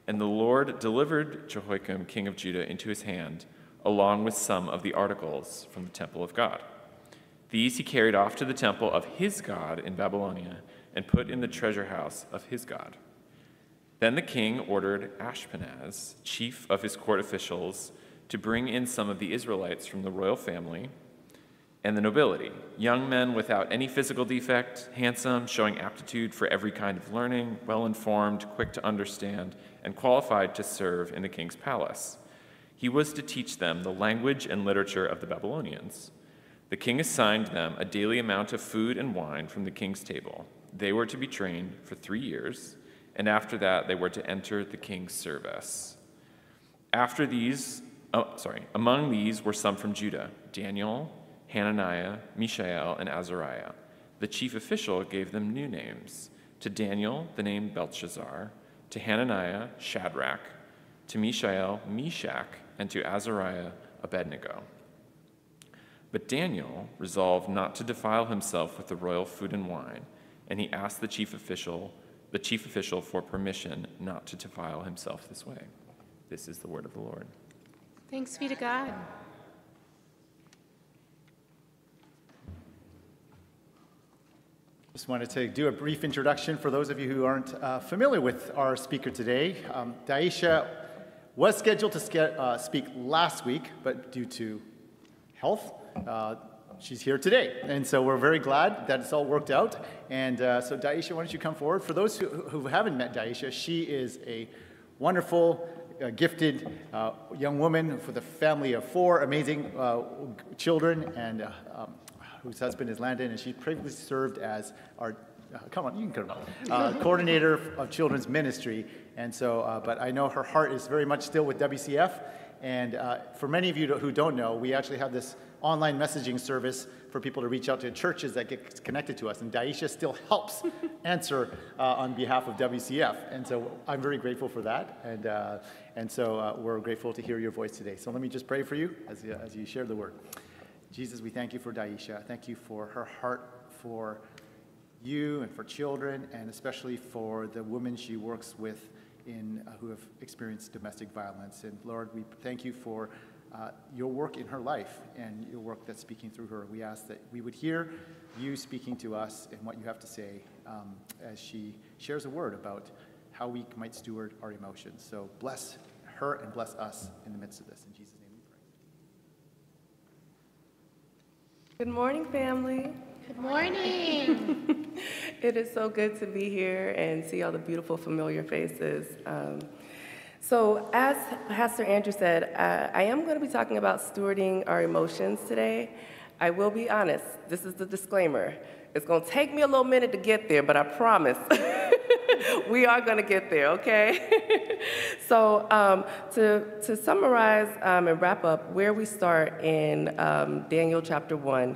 And the Lord delivered Jehoiakim, king of Judah, into his hand, along with some of the articles from the temple of God. These he carried off to the temple of his God in Babylonia and put in the treasure house of his God. Then the king ordered Ashpenaz, chief of his court officials, to bring in some of the Israelites from the royal family and the nobility, young men without any physical defect, handsome, showing aptitude for every kind of learning, well-informed, quick to understand, and qualified to serve in the king's palace. He was to teach them the language and literature of the Babylonians. The king assigned them a daily amount of food and wine from the king's table. They were to be trained for 3 years, and after that they were to enter the king's service. Among these were some from Judah: Daniel, Hananiah, Mishael, and Azariah. The chief official gave them new names: to Daniel the name Belshazzar, to Hananiah Shadrach, to Mishael Meshach, and to Azariah Abednego. But Daniel resolved not to defile himself with the royal food and wine, and he asked the chief official for permission not to defile himself this way. This is the word of the Lord. Thanks be to God. Just wanted to do a brief introduction for those of you who aren't familiar with our speaker today. Daisha was scheduled to speak last week, but due to health, she's here today. And so we're very glad that it's all worked out. And so Daisha, why don't you come forward? For those who haven't met Daisha, she is a wonderful, gifted young woman with a family of 4 amazing children, and whose husband is Landon, and she previously served as our, come on, you can come on, coordinator of children's ministry. And so, but I know her heart is very much still with WCF. And for many of you who don't know, we actually have this online messaging service for people to reach out to churches that get connected to us. And Daisha still helps answer on behalf of WCF. And so I'm very grateful for that. And so we're grateful to hear your voice today. So let me just pray for you as you share the word. Jesus, we thank you for Daisha. Thank you for her heart for you and for children, and especially for the women she works with who have experienced domestic violence. And Lord, we thank you for your work in her life and your work that's speaking through her. We ask that we would hear you speaking to us and what you have to say as she shares a word about how we might steward our emotions. So bless her and bless us in the midst of this. In Jesus' name we pray. Good morning, family. Good morning. It is so good to be here and see all the beautiful, familiar faces. So as Pastor Andrew said, I am going to be talking about stewarding our emotions today. I will be honest, this is the disclaimer. It's going to take me a little minute to get there, but I promise we are going to get there, okay? So to summarize and wrap up where we start in Daniel chapter 1,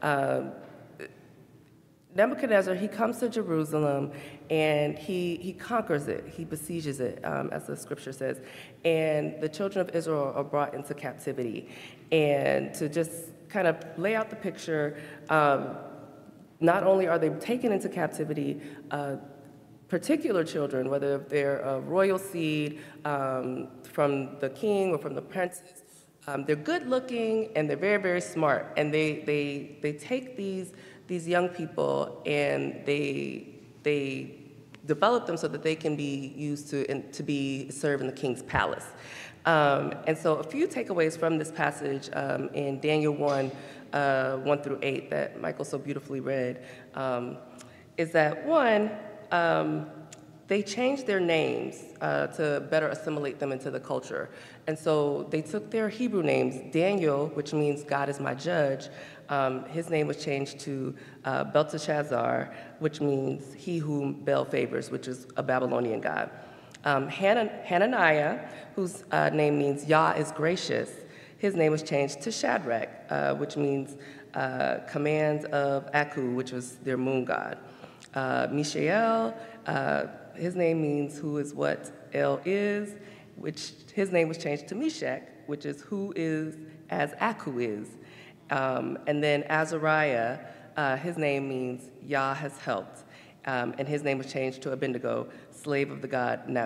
Nebuchadnezzar, he comes to Jerusalem and he conquers it. He besieges it, as the scripture says. And the children of Israel are brought into captivity. And to just kind of lay out the picture, not only are they taken into captivity, particular children, whether they're a royal seed from the king or from the princess, they're good looking and they're very, very smart. And they take these young people and they develop them so that they can be used to be served in the king's palace. And so a few takeaways from this passage in Daniel 1, 1 through 8 that Michael so beautifully read is that one, they changed their names to better assimilate them into the culture. And so they took their Hebrew names. Daniel, which means God is my judge, his name was changed to Belteshazzar, which means he whom Bel favors, which is a Babylonian god. Hananiah, whose name means Yah is gracious, his name was changed to Shadrach, which means commands of Aku, which was their moon god. Mishael, his name means who is what El is, which his name was changed to Meshach, which is who is as Aku is. And then Azariah, his name means Yah has helped, and his name was changed to Abednego, slave of the god Nabu.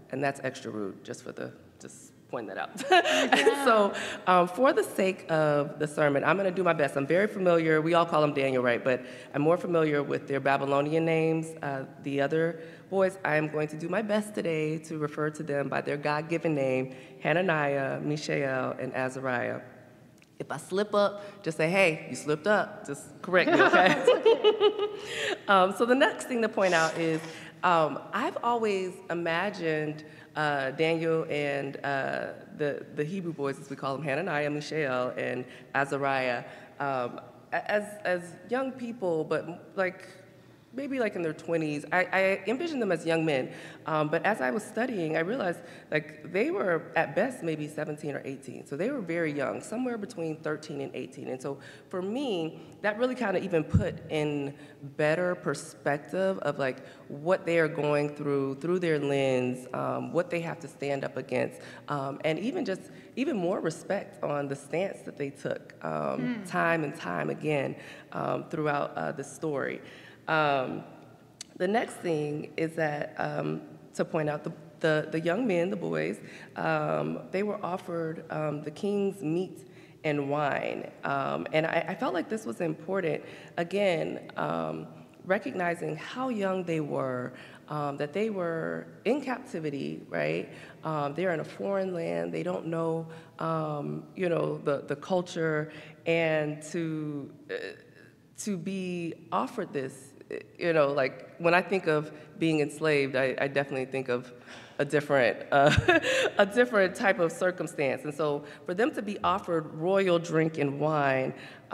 and that's extra rude, just point that out. And so for the sake of the sermon, I'm going to do my best. I'm very familiar, we all call him Daniel, right? But I'm more familiar with their Babylonian names. The other boys, I am going to do my best today to refer to them by their God-given name, Hananiah, Mishael, and Azariah. If I slip up, just say, hey, you slipped up. Just correct me, okay? So the next thing to point out is I've always imagined Daniel and the Hebrew boys, as we call them, Hananiah, Mishael, and Azariah, as young people, but maybe in their 20s. I envisioned them as young men, but as I was studying, I realized they were at best maybe 17 or 18. So they were very young, somewhere between 13 and 18. And so for me, that really kind of even put in better perspective of what they are going through their lens, what they have to stand up against, and even more respect on the stance that they took time and time again throughout the story. The next thing is that, to point out, the young men, the boys, they were offered the king's meat and wine. And I felt like this was important, again, recognizing how young they were, that they were in captivity, right? They're in a foreign land. They don't know, the culture, and to be offered this, when I think of being enslaved, I definitely think of a different type of circumstance. And so for them to be offered royal drink and wine,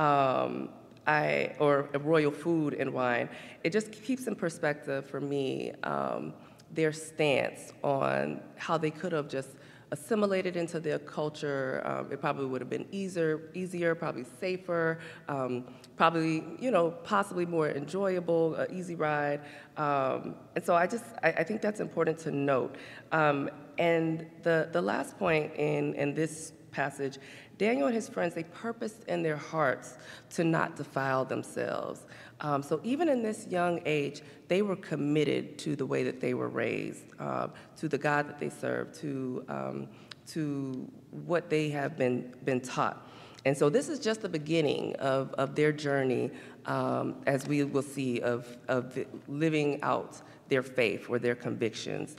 or royal food and wine, it just keeps in perspective for me their stance on how they could have just assimilated into their culture. It probably would have been easier, probably safer, probably, possibly more enjoyable, easy ride. And so I think that's important to note. And the last point in this passage, Daniel and his friends, they purposed in their hearts to not defile themselves. So even in this young age, they were committed to the way that they were raised, to the God that they served, to what they have been taught. And so this is just the beginning of their journey, as we will see, of living out their faith or their convictions.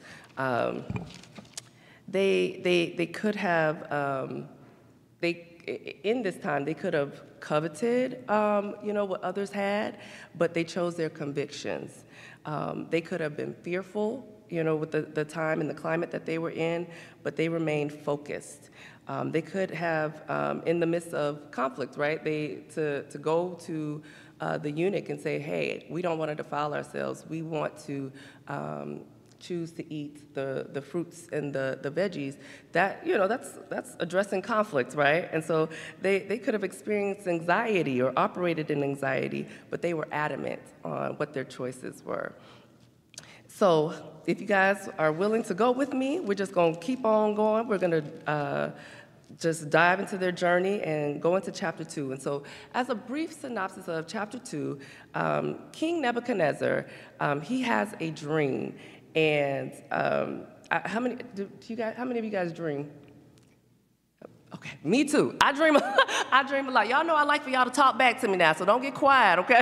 They could have, in this time, they could have coveted, what others had, but they chose their convictions. They could have been fearful, with the time and the climate that they were in, but they remained focused. They could have, in the midst of conflict, right, to go to the eunuch and say, hey, we don't want to defile ourselves. We want to choose to eat the fruits and the veggies. That's addressing conflict, right? And so they could have experienced anxiety or operated in anxiety, but they were adamant on what their choices were. So if you guys are willing to go with me, we're just going to keep on going. We're going to just dive into their journey and go into chapter 2. And so as a brief synopsis of chapter 2, King Nebuchadnezzar, he has a dream. And how many of you guys dream? Okay, me too. I dream a lot. Y'all know I like for y'all to talk back to me now, so don't get quiet, okay?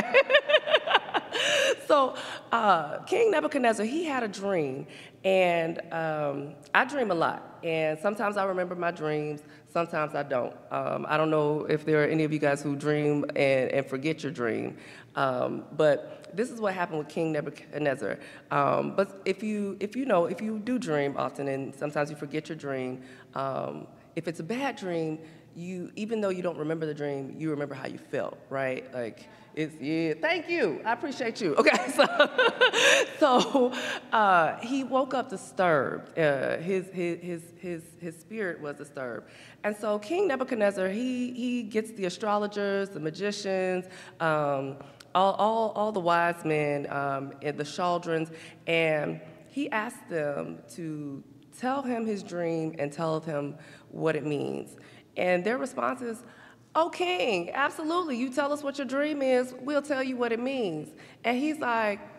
So King Nebuchadnezzar, he had a dream, and I dream a lot. And sometimes I remember my dreams, sometimes I don't. I don't know if there are any of you guys who dream and forget your dream, but this is what happened with King Nebuchadnezzar. But if you do dream often, and sometimes you forget your dream, if it's a bad dream, even though you don't remember the dream, you remember how you felt, right? Thank you, I appreciate you. Okay, so he woke up disturbed. His spirit was disturbed. And so King Nebuchadnezzar, he gets the astrologers, the magicians, all the wise men, and the chaldrons, and he asked them to tell him his dream and tell him what it means. And their response is, "Oh, king, absolutely. You tell us what your dream is, we'll tell you what it means." And he's like,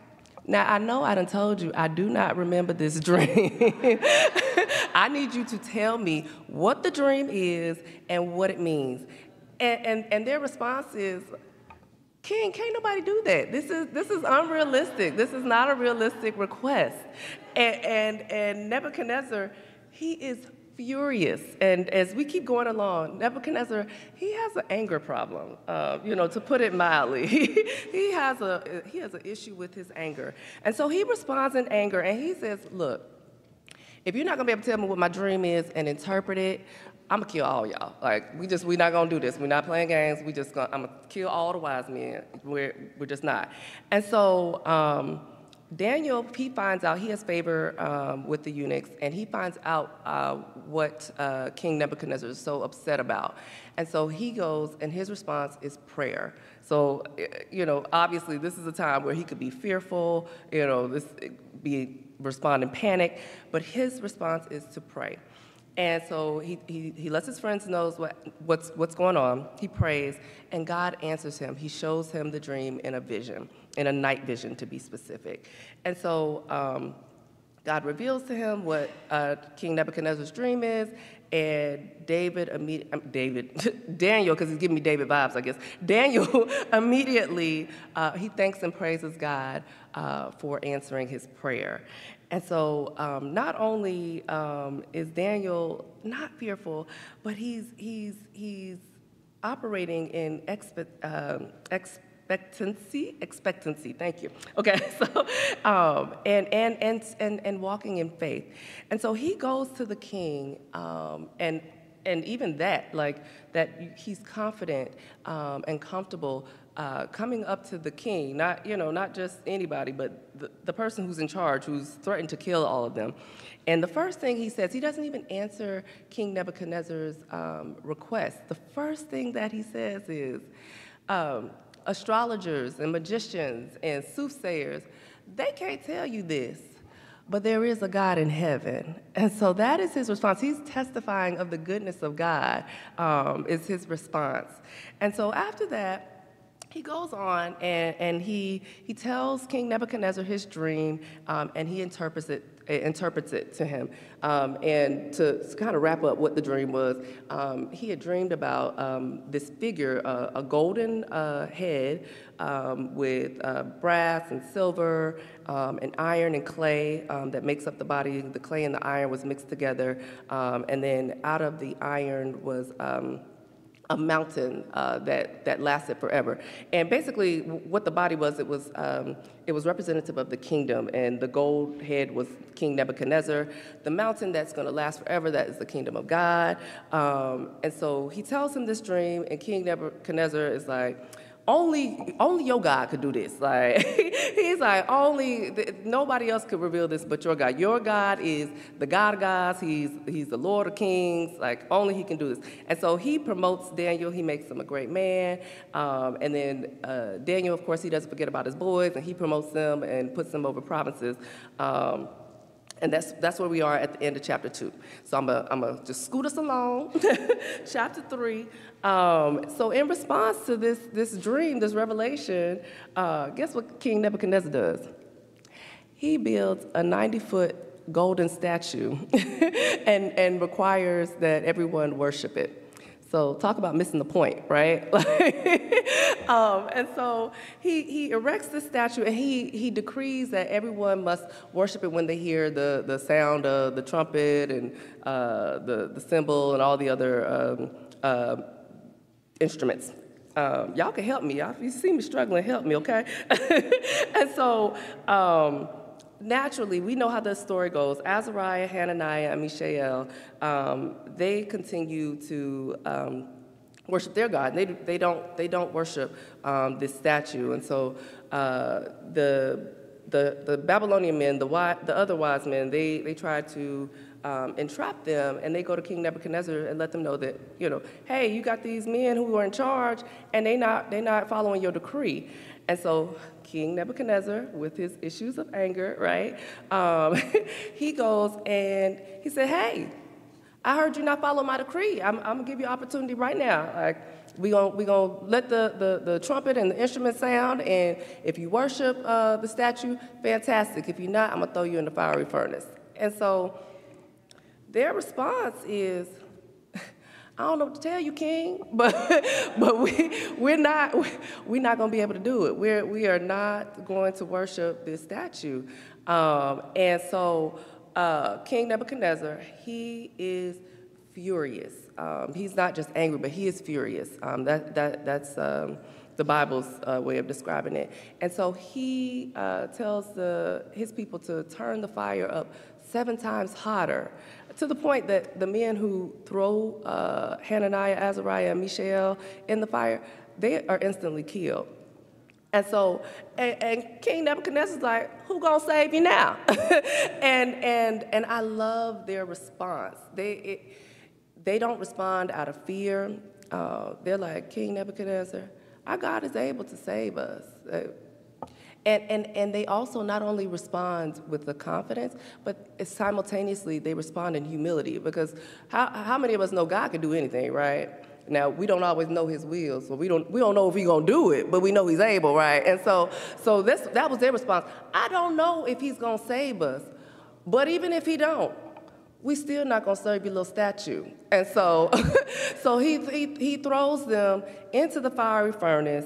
Now, I know I done told you I do not remember this dream. I need you to tell me what the dream is and what it means. And their response is, King, can't nobody do that. This is unrealistic. This is not a realistic request. And Nebuchadnezzar, he is furious. And as we keep going along, Nebuchadnezzar, he has an anger problem, to put it mildly. He has an issue with his anger. And so he responds in anger, and he says, look, if you're not going to be able to tell me what my dream is and interpret it, I'm going to kill all y'all. Like, we're not going to do this. We're not playing games. I'm going to kill all the wise men. We're just not. And so Daniel, he finds out, he has favor with the eunuchs, and he finds out what King Nebuchadnezzar is so upset about. And so he goes, and his response is prayer. So, obviously this is a time where he could be fearful, respond in panic, but his response is to pray. And so he lets his friends know what's going on. He prays, and God answers him. He shows him the dream in a vision, in a night vision to be specific. And so God reveals to him what King Nebuchadnezzar's dream is, and Daniel, because he's giving me David vibes, I guess. Daniel immediately, he thanks and praises God for answering his prayer. And so not only is Daniel not fearful, but he's operating in expectancy. Thank you. Okay, so and walking in faith. And so he goes to the king, and even that, that he's confident and comfortable coming up to the king, not just anybody, but the person who's in charge, who's threatened to kill all of them. And the first thing he says, he doesn't even answer King Nebuchadnezzar's request. The first thing that he says is, astrologers and magicians and soothsayers, they can't tell you this, but there is a God in heaven. And so that is his response. He's testifying of the goodness of God, is his response. And so after that, he goes on and he tells King Nebuchadnezzar his dream, and he interprets it to him. And to kind of wrap up what the dream was, he had dreamed about this figure, a golden head with brass and silver and iron and clay that makes up the body. The clay and the iron was mixed together, and then out of the iron was a mountain that lasted forever. And basically what the body was, it was representative of the kingdom, and the gold head was King Nebuchadnezzar. The mountain that's going to last forever, that is the kingdom of God. And so he tells him this dream, and King Nebuchadnezzar is like, only your God could do this. Like, he's like, nobody else could reveal this but your God. Your God is the God of gods. He's the Lord of kings. Like, only he can do this. And so he promotes Daniel. He makes him a great man. And then Daniel, of course, he doesn't forget about his boys, and he promotes them and puts them over provinces. And that's where we are at the end of chapter 2. So I'm gonna just scoot us along. Chapter 3. So in response to this dream, this revelation, guess what King Nebuchadnezzar does? He builds a 90-foot golden statue and requires that everyone worship it. So talk about missing the point, right? And so he erects this statue, and he decrees that everyone must worship it when they hear the sound of the trumpet and the cymbal and all the other instruments. Y'all can help me. If you see me struggling, help me, okay? And so naturally, we know how the story goes. Azariah, Hananiah, and Mishael, they continue to worship their God. They don't worship this statue, and so the Babylonian men, the other wise men, they try to entrap them, and they go to King Nebuchadnezzar and let them know that, hey, you got these men who are in charge, and they're not following your decree. And so King Nebuchadnezzar, with his issues of anger, right, he goes and he said, hey, I heard you not follow my decree. I'm going to give you an opportunity right now. Like, we gonna let the trumpet and the instrument sound, and if you worship the statue, fantastic. If you're not, I'm gonna throw you in the fiery furnace. And so their response is, I don't know what to tell you, King, but we're not going to be able to do it. We are not going to worship this statue. And so King Nebuchadnezzar, he is furious. He's not just angry, but he is furious. That's the Bible's way of describing it. And so he tells his people to turn the fire up 7 times hotter, to the point that the men who throw Hananiah, Azariah, and Mishael in the fire, they are instantly killed. And so, and King Nebuchadnezzar's like, who gonna save you now? and I love their response. They don't respond out of fear. They're like, King Nebuchadnezzar, our God is able to save us. And they also not only respond with the confidence, but simultaneously they respond in humility, because how many of us know God can do anything, right? Now, we don't always know his will, so we don't know if he's gonna do it, but we know he's able, right? And so that was their response. I don't know if he's gonna save us, but even if he don't, we still not gonna serve your little statue. And so so he throws them into the fiery furnace,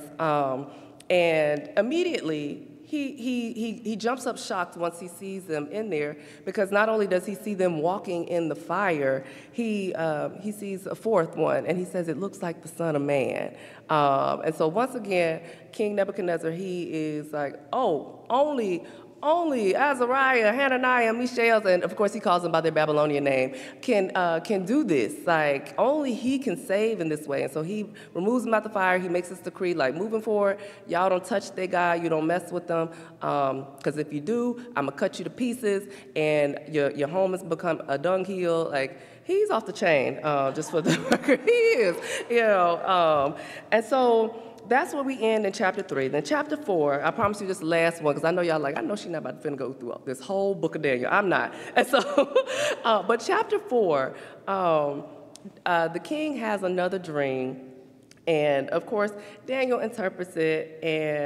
and immediately he jumps up shocked once he sees them in there, because not only does he see them walking in the fire, he sees a fourth one, and he says, it looks like the Son of Man. And so once again, King Nebuchadnezzar, he is like, oh, only Azariah, Hananiah, Mishael, and of course he calls them by their Babylonian name, can do this. Like, only he can save in this way. And so he removes them out the fire. He makes this decree, like, moving forward, y'all don't touch their God, you don't mess with them, because if you do, I'm gonna cut you to pieces, and your home has become a dunghill. Like, he's off the chain, just for the record. He is, and so that's where we end in chapter 3. Then chapter 4, I promise you this last one, because I know y'all like, I know she's not about to go through this whole book of Daniel. I'm not. And so, but chapter 4, the king has another dream. And of course, Daniel interprets it,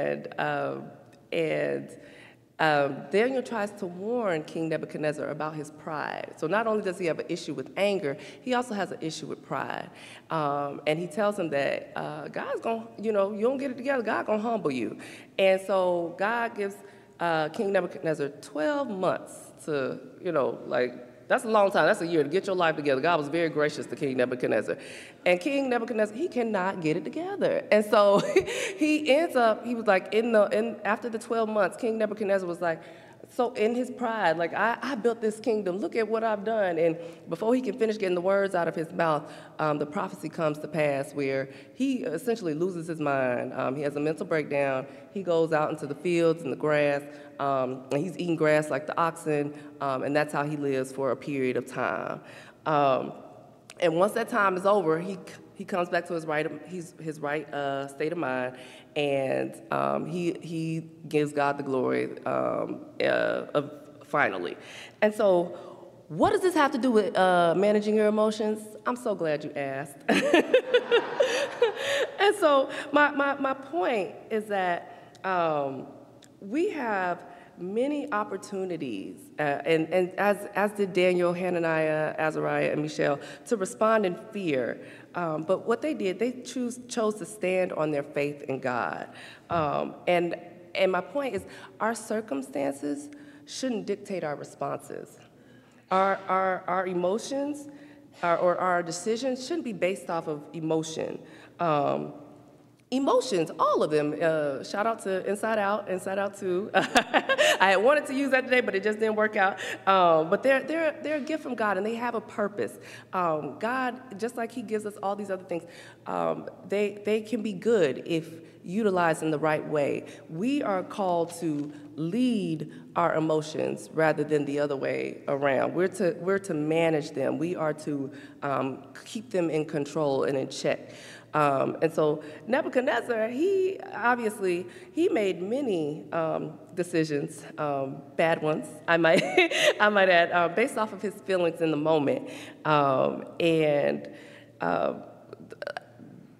and Daniel tries to warn King Nebuchadnezzar about his pride. So not only does he have an issue with anger, he also has an issue with pride. And he tells him that God's going to, you don't get it together, God's going to humble you. And so God gives King Nebuchadnezzar 12 months to, that's a long time. That's a year to get your life together. God was very gracious to King Nebuchadnezzar. And King Nebuchadnezzar, he cannot get it together. And so he was like, after the 12 months, King Nebuchadnezzar was like, so in his pride, like, I built this kingdom. Look at what I've done. And before he can finish getting the words out of his mouth, the prophecy comes to pass where he essentially loses his mind. He has a mental breakdown. He goes out into the fields and the grass, and he's eating grass like the oxen, and that's how he lives for a period of time. And once that time is over, he comes back to his right state of mind, and he gives God the glory finally. And so, what does this have to do with managing your emotions? I'm so glad you asked. And so my point is that we have many opportunities, and as did Daniel, Hananiah, Azariah, and Mishael, to respond in fear. But what they did, they chose to stand on their faith in God. And my point is, our circumstances shouldn't dictate our responses. Our emotions or our decisions shouldn't be based off of emotion. Emotions, all of them. Shout out to Inside Out 2. I had wanted to use that today, but it just didn't work out. But they're a gift from God, and they have a purpose. God, just like he gives us all these other things, they can be good if utilized in the right way. We are called to lead our emotions rather than the other way around. We're to manage them. We are to keep them in control and in check. And so Nebuchadnezzar, he made many decisions, bad ones, I might add, based off of his feelings in the moment.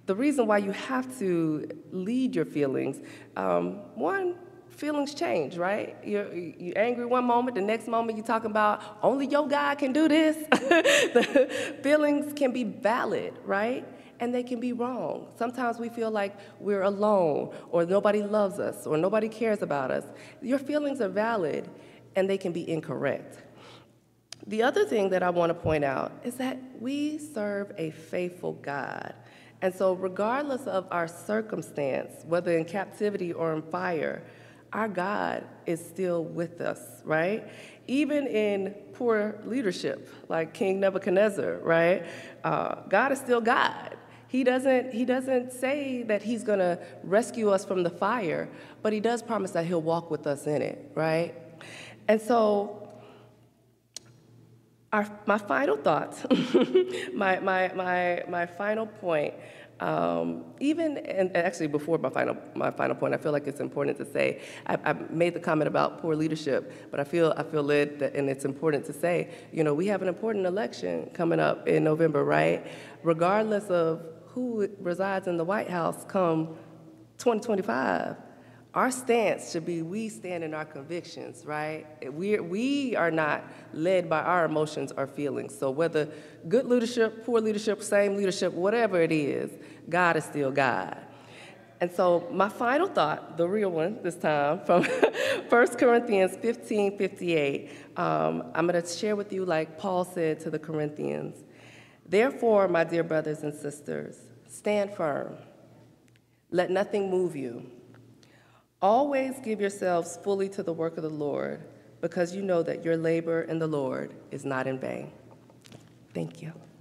the reason why you have to lead your feelings, one, feelings change, right? You're angry one moment, the next moment you're talking about only your God can do this. The feelings can be valid, right? And they can be wrong. Sometimes we feel like we're alone, or nobody loves us, or nobody cares about us. Your feelings are valid, and they can be incorrect. The other thing that I want to point out is that we serve a faithful God. And so regardless of our circumstance, whether in captivity or in fire, our God is still with us, right? Even in poor leadership, like King Nebuchadnezzar, right? God is still God. He doesn't say that he's going to rescue us from the fire, but he does promise that he'll walk with us in it, right? And so my final thoughts, my final point, and actually before my final point, I feel like it's important to say, I made the comment about poor leadership, but I feel led that, and it's important to say, we have an important election coming up in November, right? Regardless of who resides in the White House come 2025, our stance should be we stand in our convictions, right? We are not led by our emotions or feelings. So whether good leadership, poor leadership, same leadership, whatever it is, God is still God. And so my final thought, the real one this time, from 1 Corinthians 15:58, I'm going to share with you like Paul said to the Corinthians. Therefore, my dear brothers and sisters, stand firm. Let nothing move you. Always give yourselves fully to the work of the Lord, because you know that your labor in the Lord is not in vain. Thank you.